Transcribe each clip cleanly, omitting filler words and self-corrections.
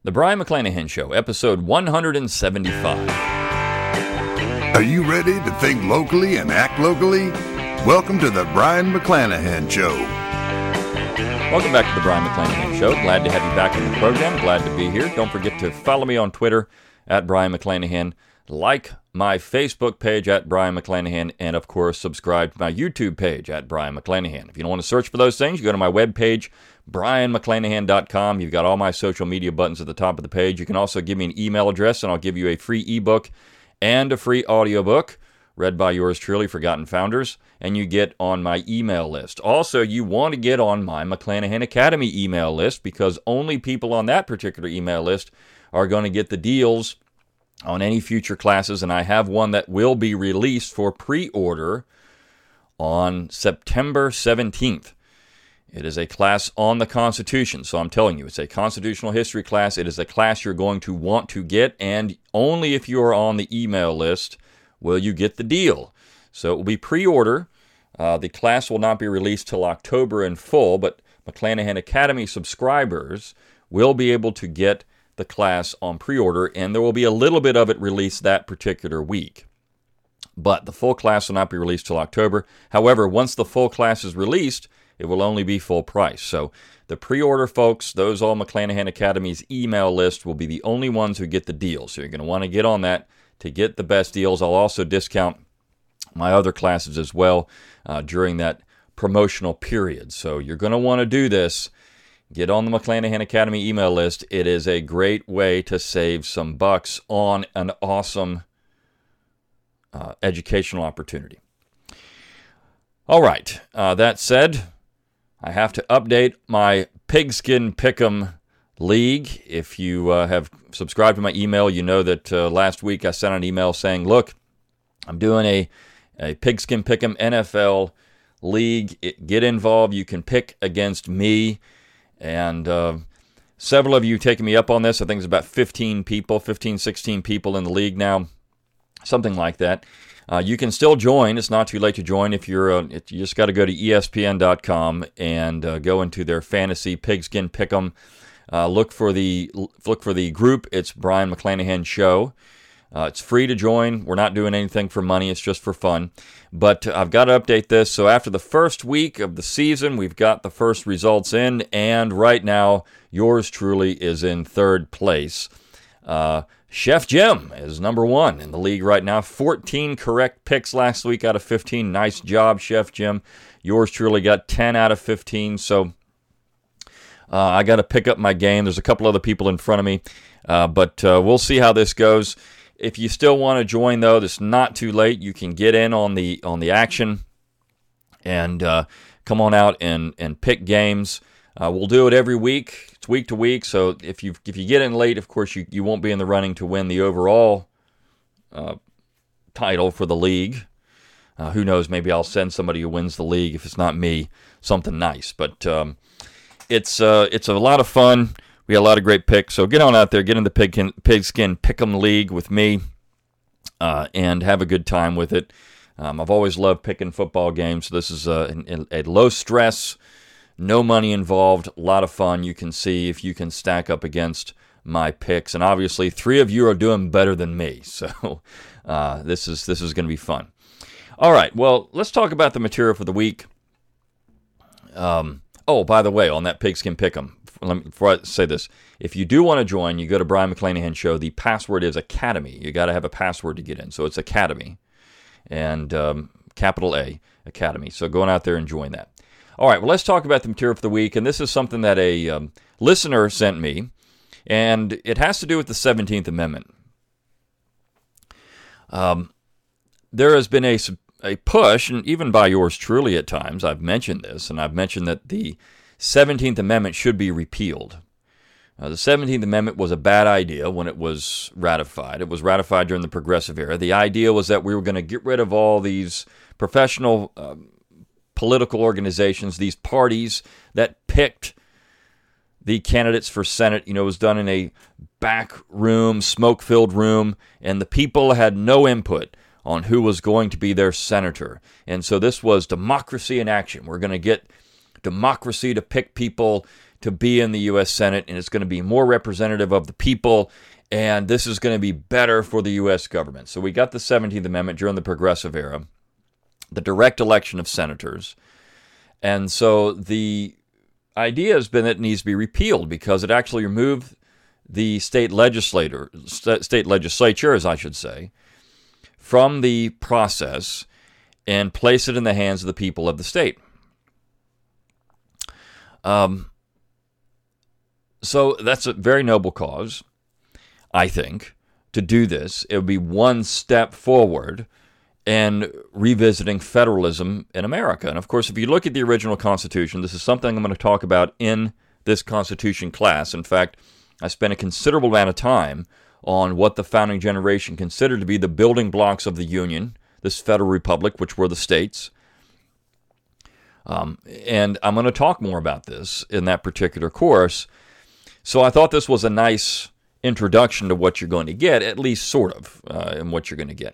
The Brion McClanahan Show, episode 175. Are you ready to think locally and act locally? Welcome to the Brion McClanahan Show. Welcome back to the Brion McClanahan Show. Glad to have you back in the program. Glad to be here. Don't forget to follow me on Twitter at Brion McClanahan. Like my Facebook page at Brion McClanahan. And, of course, subscribe to my YouTube page at Brion McClanahan. If you don't want to search for those things, you go to my webpage, BrionMcClanahan.com. You've got all my social media buttons at the top of the page. You can also give me an email address, and I'll give you a free ebook and a free audiobook read by yours truly, Forgotten Founders, and you get on my email list. Also, you want to get on my McClanahan Academy email list because only people on that particular email list are going to get the deals on any future classes, and I have one that will be released for pre-order on September 17th. It is a class on the Constitution, so I'm telling you, it's a constitutional history class. It is a class you're going to want to get, and only if you are on the email list will you get the deal. So it will be pre-order. The class will not be released till October in full, but McClanahan Academy subscribers will be able to get the class on pre-order, and there will be a little bit of it released that particular week. But the full class will not be released till October. However, once the full class is released, it will only be full price. So the pre-order folks, those all McClanahan Academy's email list, will be the only ones who get the deal. So you're going to want to get on that to get the best deals. I'll also discount my other classes as well during that promotional period. So you're going to want to do this. Get on the McClanahan Academy email list. It is a great way to save some bucks on an awesome educational opportunity. All right. That said, I have to update my Pigskin Pick'em League. If you have subscribed to my email, you know that last week I sent an email saying, look, I'm doing a Pigskin Pick'em NFL League. Get involved. You can pick against me. And several of you taking me up on this. I think it's about 16 people in the league now, something like that. You can still join. It's not too late to join if you're. You just got to go to ESPN.com and go into their fantasy Pigskin Pick'em. Look for the group. It's Brion McClanahan Show. It's free to join. We're not doing anything for money. It's just for fun. But I've got to update this. So after the first week of the season, we've got the first results in, and right now, yours truly is in third place. Chef Jim is number one in the league right now. 14 correct picks last week out of 15. Nice job, Chef Jim. Yours truly got 10 out of 15. So I got to pick up my game. There's a couple other people in front of me, but we'll see how this goes. If you still want to join, though, it's not too late. You can get in on the action and come on out and pick games. We'll do it every week. It's week to week. So if you get in late, of course, you won't be in the running to win the overall title for the league. Who knows? Maybe I'll send somebody who wins the league. If it's not me, something nice. But it's a lot of fun. We got a lot of great picks. So get on out there, get in the Pigskin Pick'em League with me, and have a good time with it. I've always loved picking football games. So this is a low stress, no money involved, a lot of fun. You can see if you can stack up against my picks. And obviously, 3 of you are doing better than me. So this is going to be fun. All right, well, let's talk about the material for the week. By the way, on that Pigskin Pick'em, before I say this, if you do want to join, you go to Brion McClanahan Show. The password is Academy. You got to have a password to get in. So it's Academy, and capital A, Academy. So going out there and join that. All right, well, let's talk about the material for the week. And this is something that a listener sent me, and it has to do with the 17th Amendment. There has been a push, and even by yours truly at times, I've mentioned this, and I've mentioned that the 17th Amendment should be repealed. The 17th Amendment was a bad idea when it was ratified. It was ratified during the Progressive era. The idea was that we were going to get rid of all these professional political organizations, these parties that picked the candidates for Senate. It was done in a back room, smoke-filled room, and the people had no input on who was going to be their senator. And so this was democracy in action. We're going to get democracy to pick people to be in the U.S. Senate, and it's going to be more representative of the people, and this is going to be better for the U.S. government. So we got the 17th Amendment during the Progressive era, the direct election of senators. And so the idea has been that it needs to be repealed because it actually removed the state legislature, as I should say, from the process and place it in the hands of the people of the state. So that's a very noble cause, I think, to do this. It would be one step forward in revisiting federalism in America. And of course, if you look at the original Constitution, this is something I'm going to talk about in this Constitution class. In fact, I spent a considerable amount of time on what the founding generation considered to be the building blocks of the Union, this federal republic, which were the states. And I'm going to talk more about this in that particular course. So I thought this was a nice introduction to what you're going to get, at least sort of, in what you're going to get.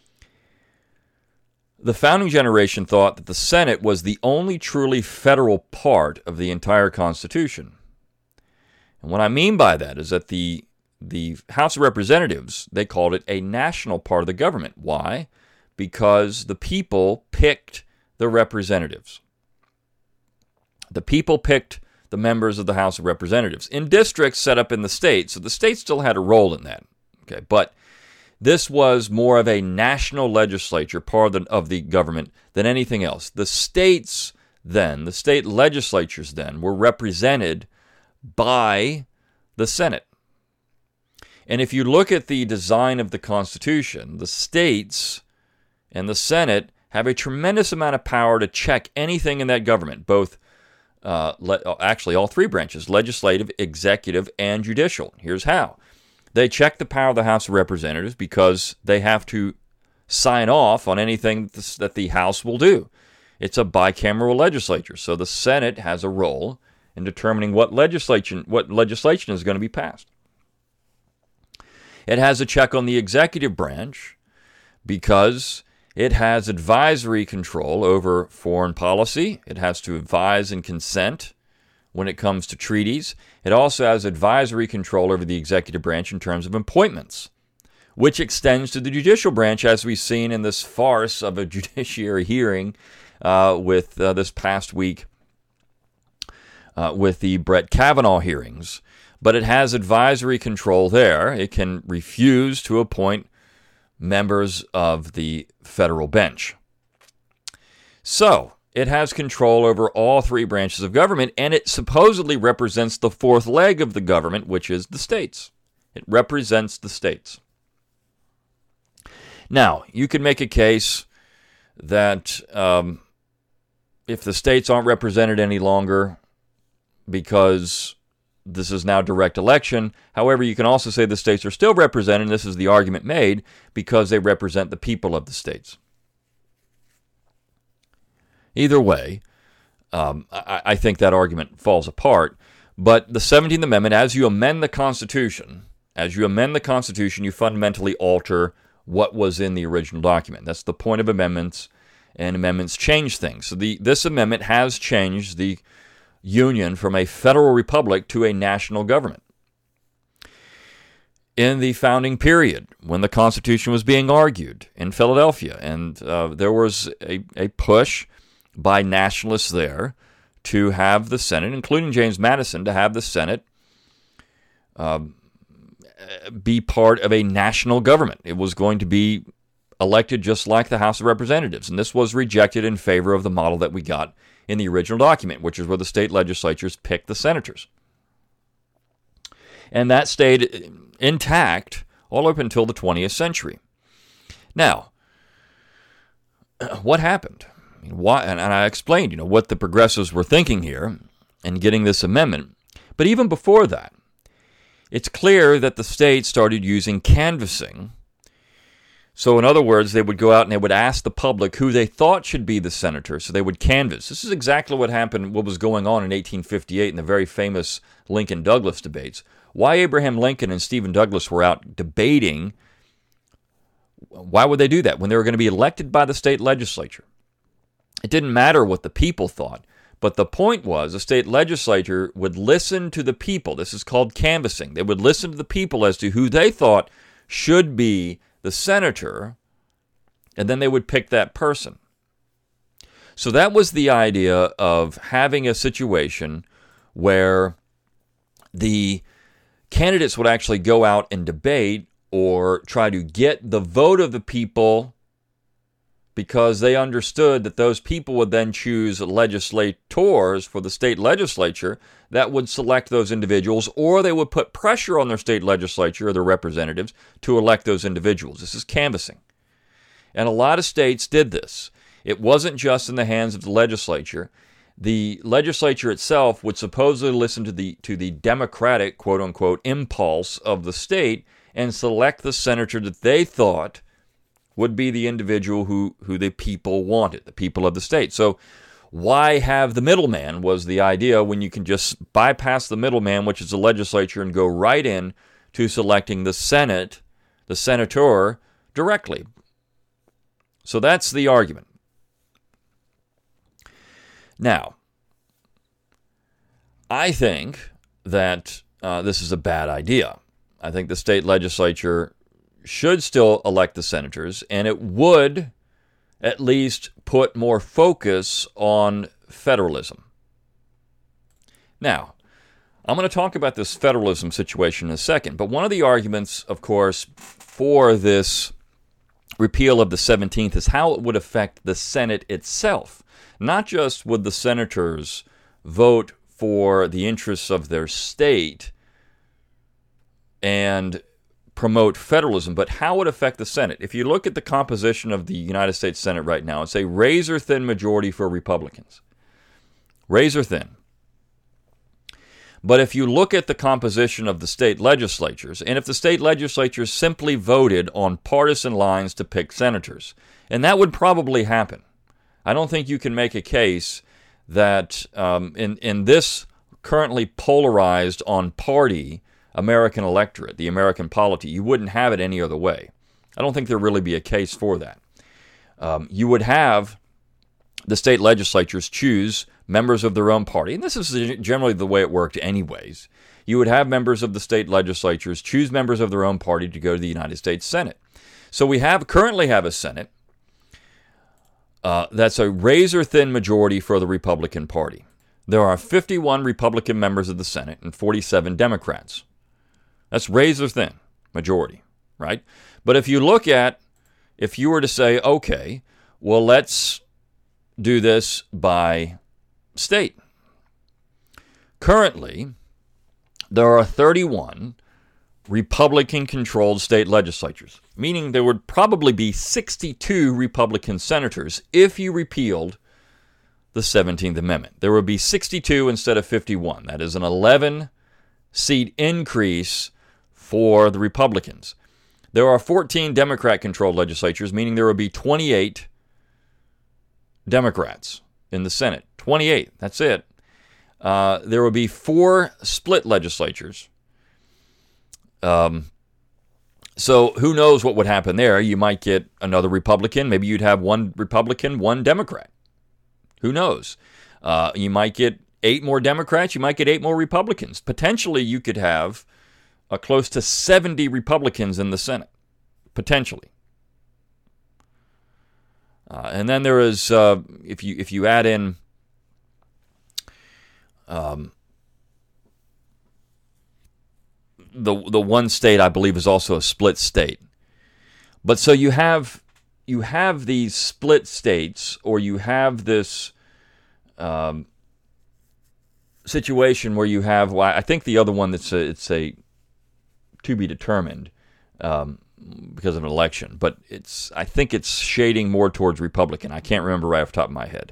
The founding generation thought that the Senate was the only truly federal part of the entire Constitution. And what I mean by that is that the House of Representatives, they called it a national part of the government. Why? Because the people picked the representatives. The people picked the members of the House of Representatives in districts set up in the states. So the states still had a role in that. Okay, but this was more of a national legislature, part of the government, than anything else. The states then, the state legislatures then, were represented by the Senate. And if you look at the design of the Constitution, the states and the Senate have a tremendous amount of power to check anything in that government, both actually all three branches, legislative, executive, and judicial. Here's how. They check the power of the House of Representatives because they have to sign off on anything that the House will do. It's a bicameral legislature, so the Senate has a role in determining what legislation is going to be passed. It has a check on the executive branch because it has advisory control over foreign policy. It has to advise and consent when it comes to treaties. It also has advisory control over the executive branch in terms of appointments, which extends to the judicial branch, as we've seen in this farce of a judiciary hearing with this past week with the Brett Kavanaugh hearings. But it has advisory control there. It can refuse to appoint members of the federal bench. So, it has control over all three branches of government, and it supposedly represents the fourth leg of the government, which is the states. It represents the states. Now, you could make a case that if the states aren't represented any longer because this is now direct election. However, you can also say the states are still represented, and this is the argument made, because they represent the people of the states. Either way, I think that argument falls apart. But the 17th Amendment, as you amend the Constitution, you fundamentally alter what was in the original document. That's the point of amendments, and amendments change things. So this amendment has changed the Union from a federal republic to a national government. In the founding period, when the Constitution was being argued in Philadelphia, and there was a push by nationalists there to have the Senate, including James Madison, to have the Senate be part of a national government. It was going to be elected just like the House of Representatives, and this was rejected in favor of the model that we got in the original document, which is where the state legislatures picked the senators. And that stayed intact all up until the 20th century. Now, what happened? Why? And I explained, what the progressives were thinking here in getting this amendment. But even before that, it's clear that the states started using canvassing. So in other words, they would go out and they would ask the public who they thought should be the senator. So they would canvass. This is exactly what was going on in 1858 in the very famous Lincoln-Douglas debates. Why Abraham Lincoln and Stephen Douglas were out debating, why would they do that when they were going to be elected by the state legislature? It didn't matter what the people thought, But the point was the state legislature would listen to the people. This is called canvassing. They would listen to the people as to who they thought should be the senator, and then they would pick that person. So that was the idea of having a situation where the candidates would actually go out and debate or try to get the vote of the people, because they understood that those people would then choose legislators for the state legislature that would select those individuals, or they would put pressure on their state legislature or their representatives to elect those individuals. This is canvassing. And a lot of states did this. It wasn't just in the hands of the legislature. The legislature itself would supposedly listen to the democratic, quote-unquote, impulse of the state and select the senator that they thought would be the individual who the people wanted, the people of the state. So why have the middleman was the idea, when you can just bypass the middleman, which is the legislature, and go right in to selecting the Senate, the senator, directly. So that's the argument. Now, I think that this is a bad idea. I think the state legislature should still elect the senators, and it would at least put more focus on federalism. Now, I'm going to talk about this federalism situation in a second, but one of the arguments, of course, for this repeal of the 17th is how it would affect the Senate itself. Not just would the senators vote for the interests of their state and promote federalism, but how it would affect the Senate. If you look at the composition of the United States Senate right now, it's a razor-thin majority for Republicans. Razor-thin. But if you look at the composition of the state legislatures, and if the state legislatures simply voted on partisan lines to pick senators, and that would probably happen. I don't think you can make a case that in this currently polarized on party American electorate, the American polity, you wouldn't have it any other way. I don't think there'd really be a case for that. You would have the state legislatures choose members of their own party, and this is generally the way it worked anyways. You would have members of the state legislatures choose members of their own party to go to the United States Senate. So we currently have a Senate that's a razor-thin majority for the Republican Party. There are 51 Republican members of the Senate and 47 Democrats. That's razor-thin majority, right? But if you were to say, okay, well, let's do this by state. Currently, there are 31 Republican-controlled state legislatures, meaning there would probably be 62 Republican senators if you repealed the 17th Amendment. There would be 62 instead of 51. That is an 11-seat increase for the Republicans. There are 14 Democrat-controlled legislatures, meaning there would be 28 Democrats in the Senate. 28, that's it. There would be 4 split legislatures. So who knows what would happen there? You might get another Republican. Maybe you'd have 1 Republican, 1 Democrat. Who knows? You might get 8 more Democrats. You might get 8 more Republicans. Potentially, you could have close to 70 Republicans in the Senate. Potentially. And then there is, if you add in the one state, I believe, is also a split state. But so you have these split states, or you have this situation where you have, well, I think the other one it's a to be determined because of an election, but I think it's shading more towards Republican. I can't remember right off the top of my head.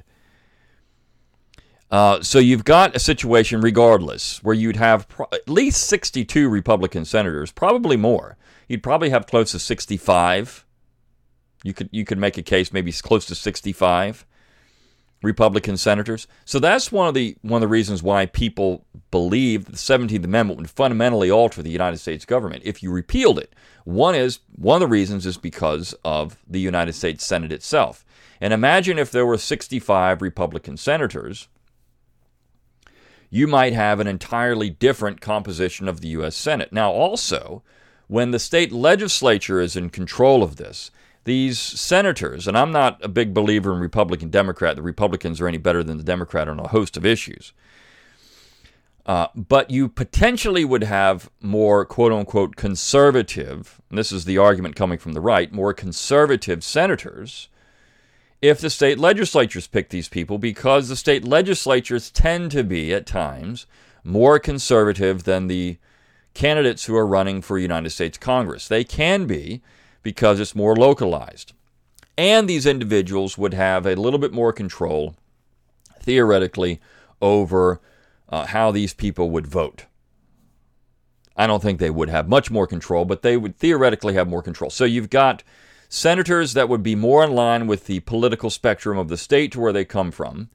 So you've got a situation, regardless, where you'd have at least 62 Republican senators, probably more. You'd probably have close to 65. You could make a case maybe close to 65 Republican senators. So that's one of the reasons why people believe that the 17th Amendment would fundamentally alter the United States government if you repealed it. One of the reasons is because of the United States Senate itself. And imagine if there were 65 Republican senators you might have an entirely different composition of the U.S. Senate. Now, also, when the state legislature is in control of this, these senators, and I'm not a big believer in Republican, Democrat, the Republicans are any better than the Democrat on a host of issues, but you potentially would have more quote-unquote conservative, and this is the argument coming from the right, more conservative senators if the state legislatures pick these people, because the state legislatures tend to be, at times, more conservative than the candidates who are running for United States Congress. They can be, because it's more localized. And these individuals would have a little bit more control, theoretically, over how these people would vote. I don't think they would have much more control, but they would theoretically have more control. So you've got senators that would be more in line with the political spectrum of the state to where they come from,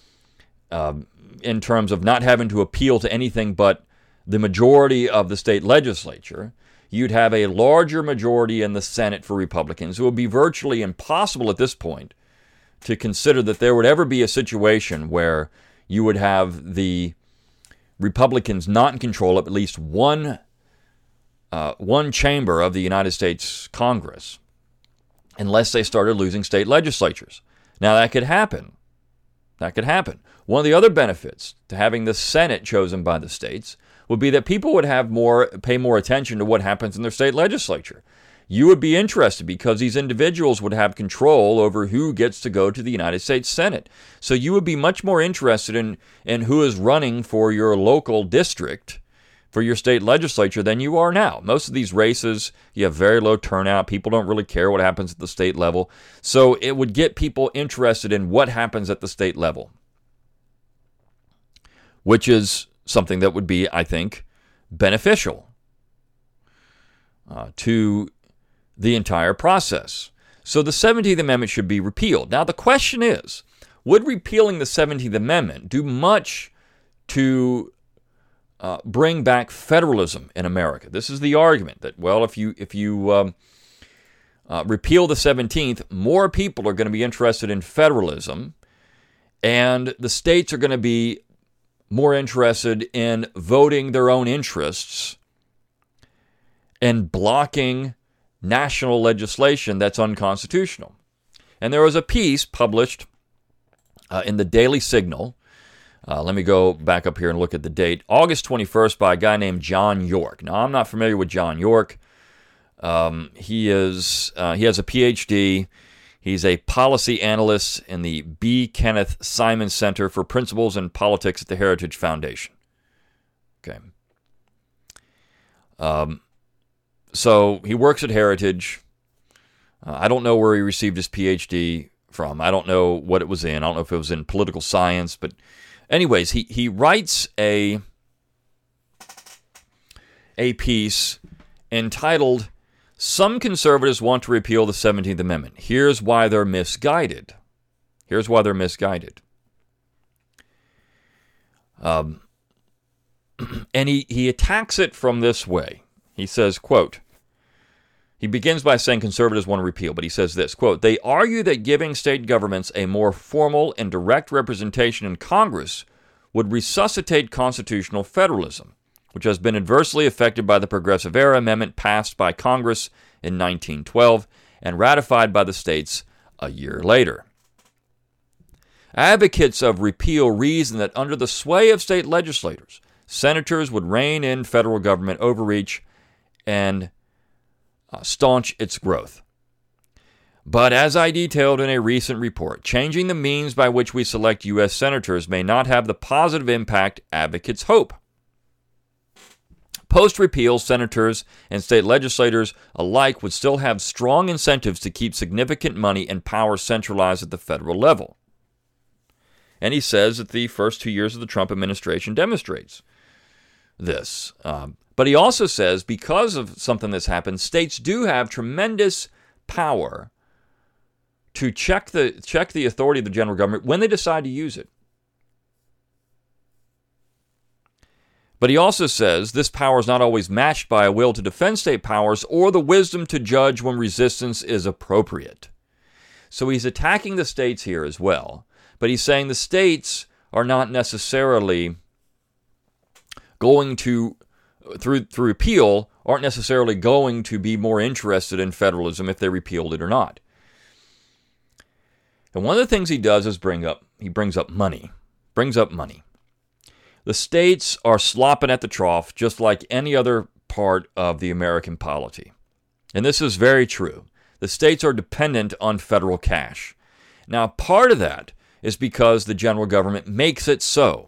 in terms of not having to appeal to anything but the majority of the state legislature. You'd have a larger majority in the Senate for Republicans. It would be virtually impossible at this point to consider that there would ever be a situation where you would have the Republicans not in control of at least one chamber of the United States Congress, unless they started losing state legislatures. Now, that could happen. That could happen. One of the other benefits to having the Senate chosen by the states would be that people would pay more attention to what happens in their state legislature. You would be interested because these individuals would have control over who gets to go to the United States Senate. So you would be much more interested in who is running for your local district, for your state legislature, than you are now. Most of these races, you have very low turnout. People don't really care what happens at the state level. So it would get people interested in what happens at the state level, which is something that would be, I think, beneficial to the entire process. So the 17th Amendment should be repealed. Now the question is, would repealing the 17th Amendment do much to bring back federalism in America? This is the argument that, well, if you repeal the 17th, more people are going to be interested in federalism, and the states are going to be more interested in voting their own interests and blocking national legislation that's unconstitutional. And there was a piece published in the Daily Signal. Let me go back up here and look at the date. August 21st, by a guy named John York. Now, I'm not familiar with John York. He has a PhD. He's a policy analyst in the B. Kenneth Simon Center for Principles and Politics at the Heritage Foundation. Okay. So he works at Heritage. I don't know where he received his PhD from. I don't know what it was in. I don't know if it was in political science. But anyways, he writes a piece entitled, "Some Conservatives Want to Repeal the 17th Amendment. Here's why they're misguided." Here's why they're misguided. And he attacks it from this way. He says, quote, he begins by saying conservatives want to repeal, but he says this, quote, "They argue that giving state governments a more formal and direct representation in Congress would resuscitate constitutional federalism, which has been adversely affected by the Progressive Era Amendment passed by Congress in 1912 and ratified by the states a year later. Advocates of repeal reason that under the sway of state legislators, senators would rein in federal government overreach and staunch its growth. But as I detailed in a recent report, changing the means by which we select U.S. senators may not have the positive impact advocates hope. Post-repeal, senators and state legislators alike would still have strong incentives to keep significant money and power centralized at the federal level." And he says that the first 2 years of the Trump administration demonstrates this. But he also says because of something that's happened, states do have tremendous power to check the authority of the general government when they decide to use it. But he also says this power is not always matched by a will to defend state powers or the wisdom to judge when resistance is appropriate. So he's attacking the states here as well, but he's saying the states are not necessarily going to, through repeal, aren't necessarily going to be more interested in federalism if they repealed it or not. And one of the things he does is he brings up money. The states are slopping at the trough just like any other part of the American polity. And this is very true. The states are dependent on federal cash. Now, part of that is because the general government makes it so.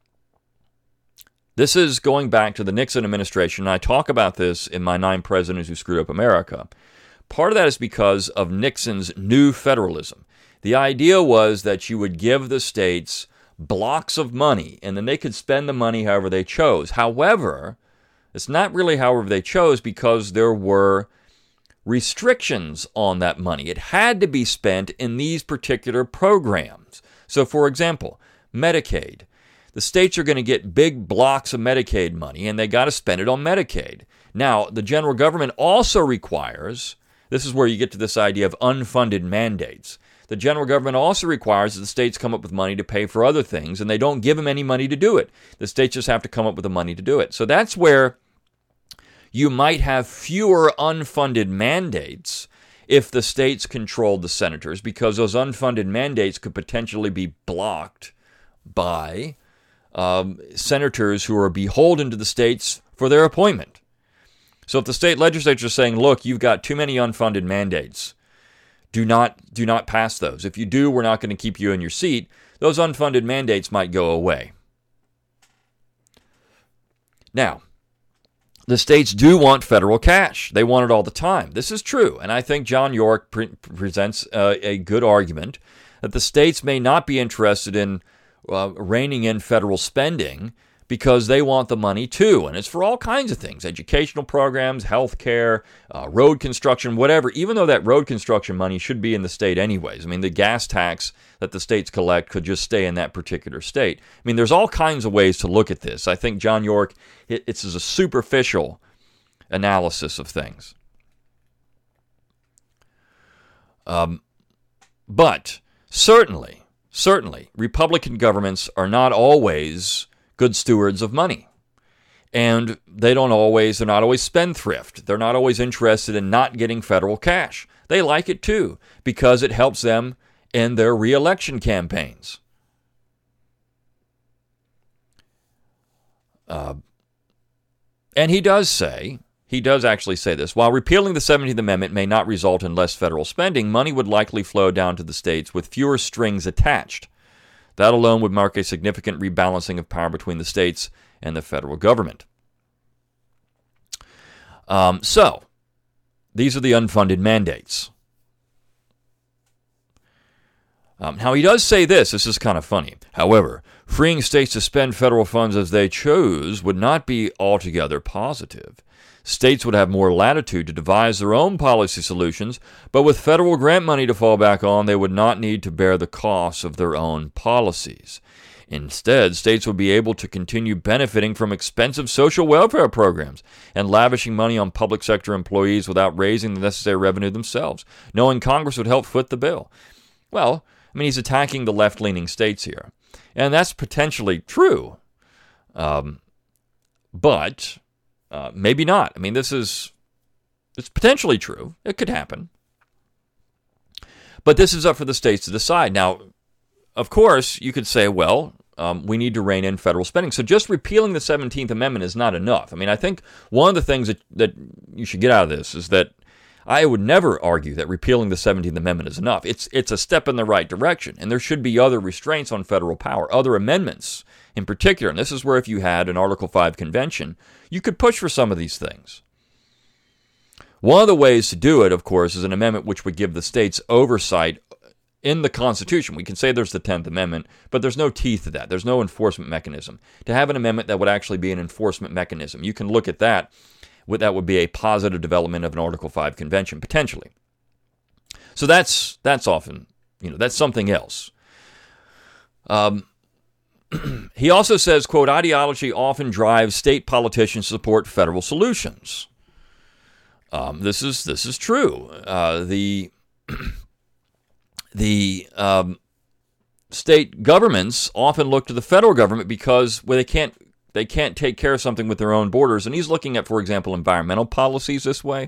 This is going back to the Nixon administration, and I talk about this in my 9 Presidents Who Screwed Up America. Part of that is because of Nixon's new federalism. The idea was that you would give the states blocks of money, and then they could spend the money however they chose. However, it's not really however they chose because there were restrictions on that money. It had to be spent in these particular programs. So, for example, Medicaid. The states are going to get big blocks of Medicaid money, and they got to spend it on Medicaid. Now, the general government also requires, this is where you get to this idea of unfunded mandates. The general government also requires that the states come up with money to pay for other things, and they don't give them any money to do it. The states just have to come up with the money to do it. So that's where you might have fewer unfunded mandates if the states controlled the senators, because those unfunded mandates could potentially be blocked by senators who are beholden to the states for their appointment. So if the state legislature is saying, look, you've got too many unfunded mandates, do not pass those. If you do, we're not going to keep you in your seat. Those unfunded mandates might go away. Now, the states do want federal cash. They want it all the time. This is true, and I think John York presents a good argument that the states may not be interested in reining in federal spending because they want the money too, and it's for all kinds of things, educational programs, health care, road construction, whatever, even though that road construction money should be in the state anyways. I mean, the gas tax that the states collect could just stay in that particular state. I mean, there's all kinds of ways to look at this. I think John York, it's a superficial analysis of things. But certainly, Republican governments are not always good stewards of money. And they're not always spendthrift. They're not always interested in not getting federal cash. They like it too, because it helps them in their re-election campaigns. And he does actually say this, while repealing the 17th Amendment may not result in less federal spending, money would likely flow down to the states with fewer strings attached. That alone would mark a significant rebalancing of power between the states and the federal government. So, these are the unfunded mandates. Now, he does say this is kind of funny. However, freeing states to spend federal funds as they chose would not be altogether positive. States would have more latitude to devise their own policy solutions, but with federal grant money to fall back on, they would not need to bear the costs of their own policies. Instead, states would be able to continue benefiting from expensive social welfare programs and lavishing money on public sector employees without raising the necessary revenue themselves, knowing Congress would help foot the bill. Well, I mean, he's attacking the left-leaning states here, and that's potentially true, but maybe not. I mean, it's potentially true. It could happen. But this is up for the states to decide. Now, of course, you could say, well, we need to rein in federal spending. So just repealing the 17th Amendment is not enough. I mean, I think one of the things that you should get out of this is that I would never argue that repealing the 17th Amendment is enough. It's a step in the right direction, and there should be other restraints on federal power, other amendments in particular. And this is where if you had an Article 5 convention, you could push for some of these things. One of the ways to do it, of course, is an amendment which would give the states oversight in the Constitution. We can say there's the 10th Amendment, but there's no teeth to that. There's no enforcement mechanism. To have an amendment that would actually be an enforcement mechanism, you can look at that. That would be a positive development of an Article 5 convention, potentially. So that's often, that's something else. He also says, quote, ideology often drives state politicians to support federal solutions. This is true. The state governments often look to the federal government because they can't they can't take care of something with their own borders. And he's looking at, for example, environmental policies this way.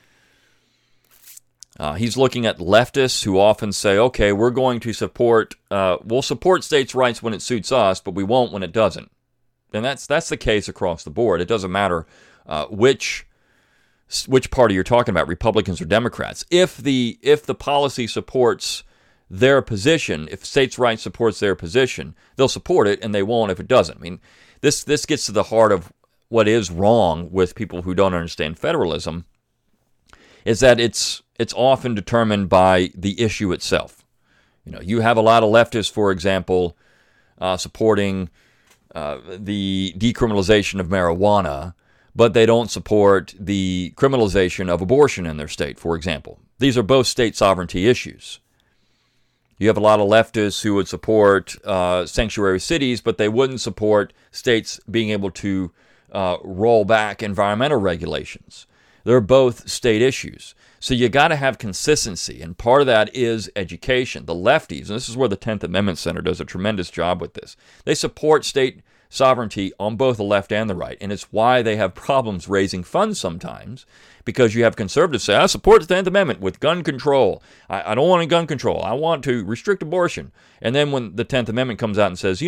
He's looking at leftists who often say, okay, we're going to we'll support states' rights when it suits us, but we won't when it doesn't. And that's the case across the board. It doesn't matter which party you're talking about, Republicans or Democrats. If the policy supports their position, if states' rights supports their position, they'll support it, and they won't if it doesn't. I mean, this gets to the heart of what is wrong with people who don't understand federalism, is that it's often determined by the issue itself. You have a lot of leftists, for example, supporting the decriminalization of marijuana, but they don't support the criminalization of abortion in their state, for example. These are both state sovereignty issues. You have a lot of leftists who would support sanctuary cities, but they wouldn't support states being able to roll back environmental regulations. They're both state issues. So you got to have consistency, and part of that is education. The lefties, and this is where the 10th Amendment Center does a tremendous job with this, they support state sovereignty on both the left and the right, and it's why they have problems raising funds sometimes, because you have conservatives say, I support the 10th Amendment with gun control. I don't want any gun control. I want to restrict abortion. And then when the 10th Amendment comes out and says,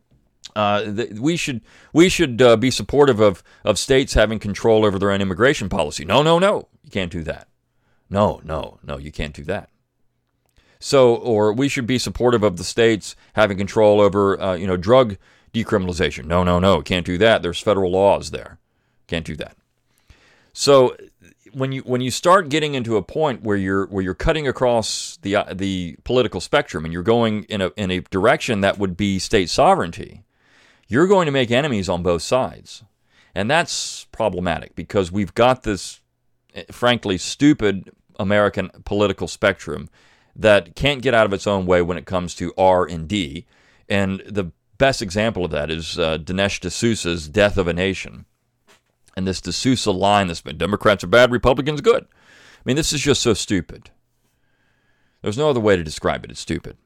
we should be supportive of states having control over their own immigration policy. No, you can't do that. No, you can't do that. So, or we should be supportive of the states having control over, drug decriminalization. No, can't do that. There's federal laws there. Can't do that. So, when you start getting into a point where you're cutting across the political spectrum and you're going in a direction that would be state sovereignty, you're going to make enemies on both sides, and that's problematic because we've got this, frankly, stupid American political spectrum that can't get out of its own way when it comes to R&D. And the best example of that is Dinesh D'Souza's Death of a Nation. And this D'Souza line that's been, Democrats are bad, Republicans good. I mean, this is just so stupid. There's no other way to describe it. It's stupid.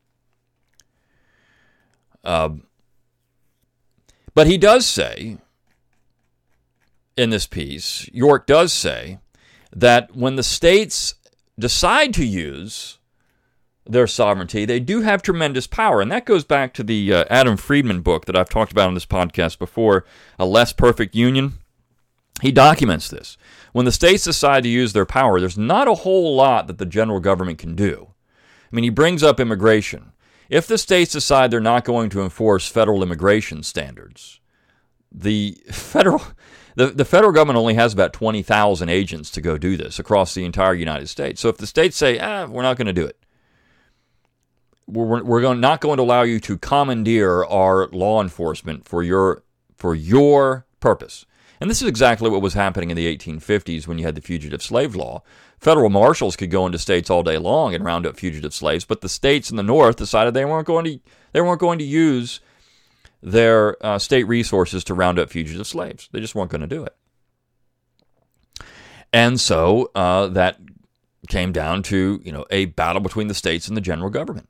But he does say, in this piece, York does say, that when the states decide to use their sovereignty, they do have tremendous power. And that goes back to the Adam Friedman book that I've talked about on this podcast before, A Less Perfect Union. He documents this. When the states decide to use their power, there's not a whole lot that the general government can do. I mean, he brings up immigration. If the states decide they're not going to enforce federal immigration standards, the federal government only has about 20,000 agents to go do this across the entire United States. So if the states say, we're not going to do it, we're not going to allow you to commandeer our law enforcement for your purpose. And this is exactly what was happening in the 1850s when you had the fugitive slave law. Federal marshals could go into states all day long and round up fugitive slaves, but the states in the North decided they weren't going to use their state resources to round up fugitive slaves. They just weren't going to do it. And so that came down to a battle between the states and the general government.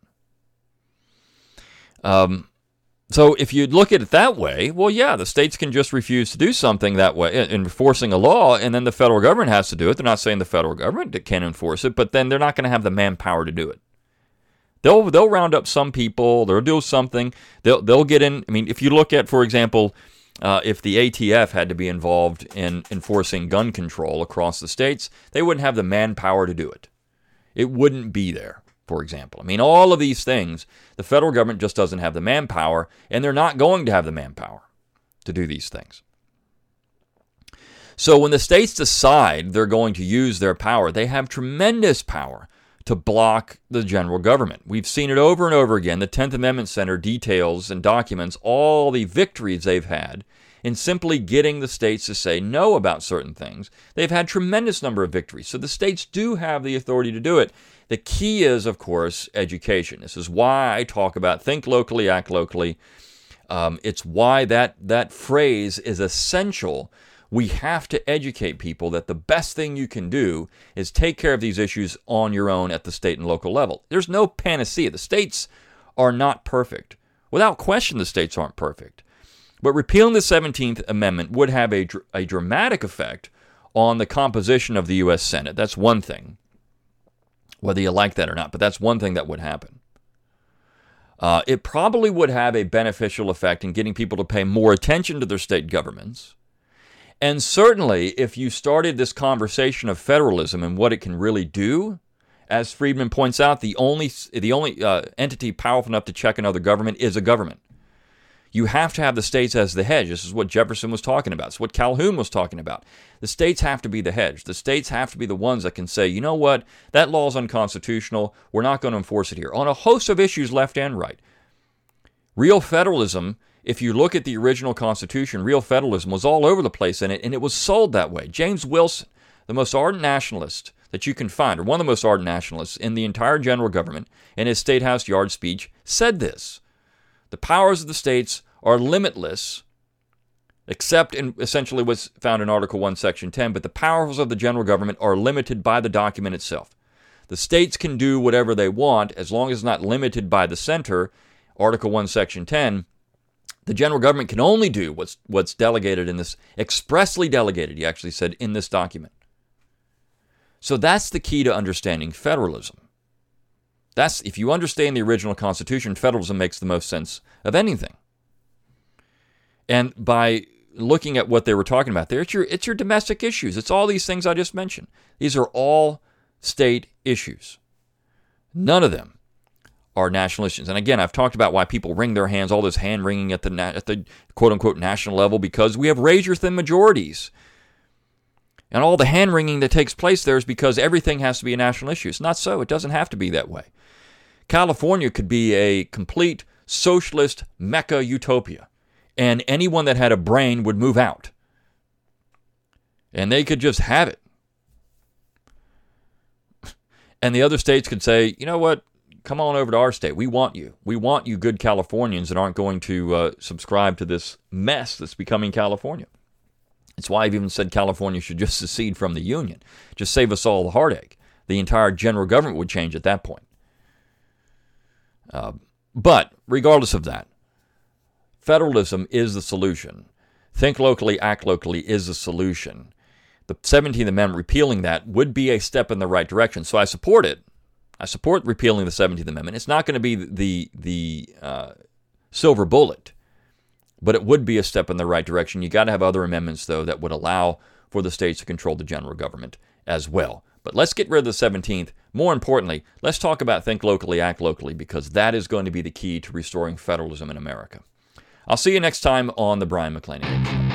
So if you look at it that way, well, yeah, the states can just refuse to do something that way in enforcing a law, and then the federal government has to do it. They're not saying the federal government can enforce it, but then they're not going to have the manpower to do it. They'll round up some people. They'll do something. They'll get in. I mean, if you look at, for example, if the ATF had to be involved in enforcing gun control across the states, they wouldn't have the manpower to do it. It wouldn't be there, for example. I mean, all of these things, the federal government just doesn't have the manpower, and they're not going to have the manpower to do these things. So when the states decide they're going to use their power, they have tremendous power to block the general government. We've seen it over and over again. The 10th Amendment Center details and documents all the victories they've had in simply getting the states to say no about certain things. They've had tremendous number of victories. So the states do have the authority to do it. The key is, of course, education. This is why I talk about think locally, act locally. It's why that phrase is essential. We have to educate people that the best thing you can do is take care of these issues on your own at the state and local level. There's no panacea. The states are not perfect. Without question, the states aren't perfect. But repealing the 17th Amendment would have a dramatic effect on the composition of the U.S. Senate. That's one thing, whether you like that or not, but that's one thing that would happen. It probably would have a beneficial effect in getting people to pay more attention to their state governments. And certainly, if you started this conversation of federalism and what it can really do, as Friedman points out, the only entity powerful enough to check another government is a government. You have to have the states as the hedge. This is what Jefferson was talking about. It's what Calhoun was talking about. The states have to be the hedge. The states have to be the ones that can say, you know what, that law is unconstitutional. We're not going to enforce it here. On a host of issues, left and right. Real federalism, if you look at the original Constitution, real federalism was all over the place in it, and it was sold that way. James Wilson, the most ardent nationalist that you can find, or one of the most ardent nationalists in the entire general government, in his State House Yard speech, said this. The powers of the states are limitless, except in essentially what's found in Article 1, Section 10, but the powers of the general government are limited by the document itself. The states can do whatever they want as long as it's not limited by the center, Article 1, Section 10. The general government can only do what's delegated in this, expressly delegated, he actually said, in this document. So that's the key to understanding federalism. If you understand the original Constitution, federalism makes the most sense of anything. And by looking at what they were talking about there, it's your domestic issues. It's all these things I just mentioned. These are all state issues. None of them are national issues. And again, I've talked about why people wring their hands, all this hand-wringing at the quote-unquote national level, because we have razor-thin majorities. And all the hand-wringing that takes place there is because everything has to be a national issue. It's not so. It doesn't have to be that way. California could be a complete socialist mecca utopia, and anyone that had a brain would move out. And they could just have it. And the other states could say, you know what, come on over to our state. We want you. We want you good Californians that aren't going to subscribe to this mess that's becoming California. It's why I've even said California should just secede from the Union. Just save us all the heartache. The entire general government would change at that point. But regardless of that, federalism is the solution. Think locally, act locally is the solution. The 17th Amendment, repealing that, would be a step in the right direction. So I support it. I support repealing the 17th Amendment. It's not going to be the silver bullet, but it would be a step in the right direction. You got to have other amendments, though, that would allow for the states to control the general government as well. But let's get rid of the 17th. More importantly, let's talk about think locally, act locally, because that is going to be the key to restoring federalism in America. I'll see you next time on The Brion McClanahan Show.